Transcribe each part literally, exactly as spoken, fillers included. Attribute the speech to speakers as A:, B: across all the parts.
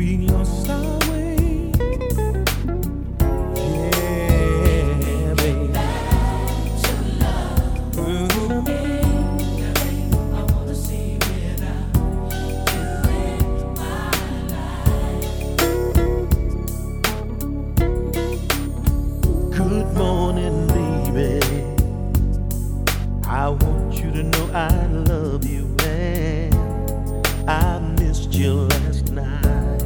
A: We lost our way. Yeah, baby.
B: Back to love.
A: Ooh.
B: Ain't nothing I wanna see without you in my life.
A: Good morning, baby. I want you to know I love you, man. I missed you last night.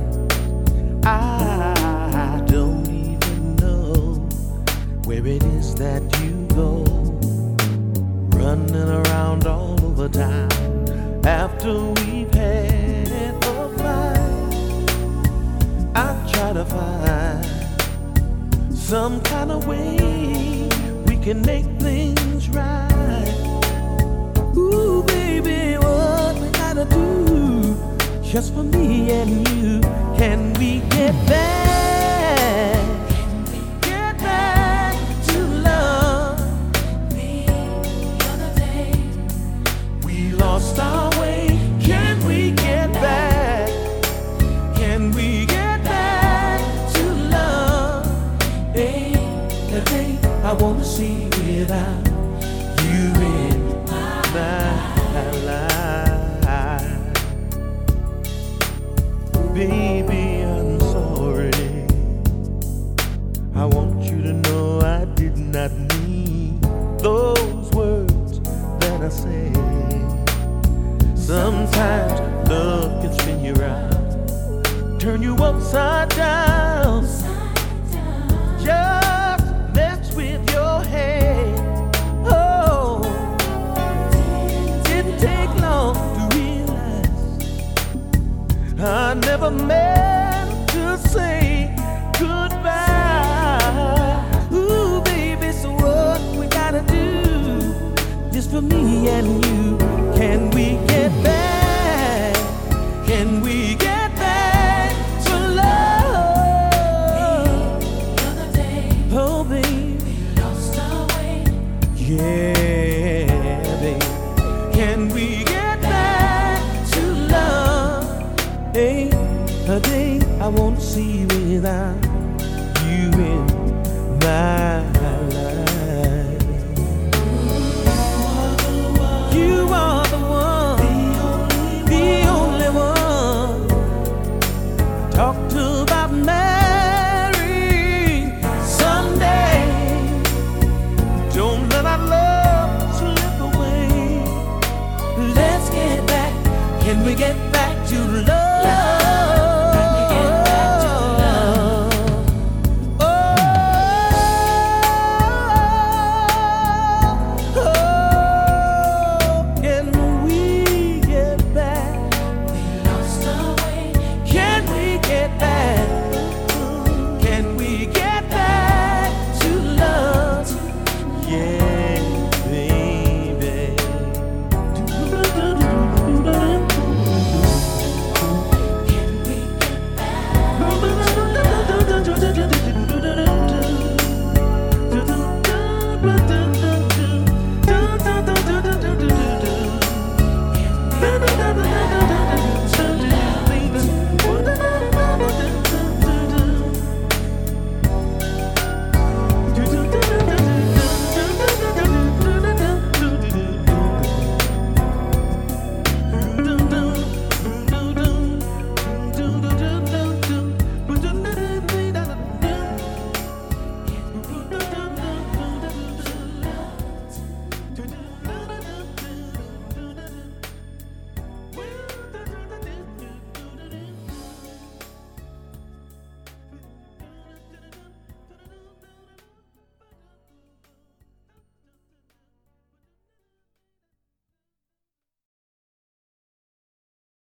A: I don't even know where it is that you go, running around all over town after we've had a fight. I try to find some kind of way we can make things right. Ooh, baby, what we gotta do just for me and you? Can we get back?
B: Can we
A: Get back to love?
B: the other day?
A: We lost our way. Can we get back? Can we get back to love? Ain't the day I wanna see without you in my life. Baby, I'm sorry. I want you to know I did not mean those words that I say. Sometimes love can spin you around, turn you upside down, just mess with your head. Oh, didn't take long to realize I never meant to say goodbye. Ooh, baby, so what we gotta do just for me and you? Can we get back? Can we get back to love?
B: The other day,
A: Oh, baby,
B: we lost our way.
A: yeah, baby. Can we get back to love? Ain't a day I won't see without you in my life. You are the one, the only one. Talked about marry someday. Don't let our love slip away. Let's get back. Can we get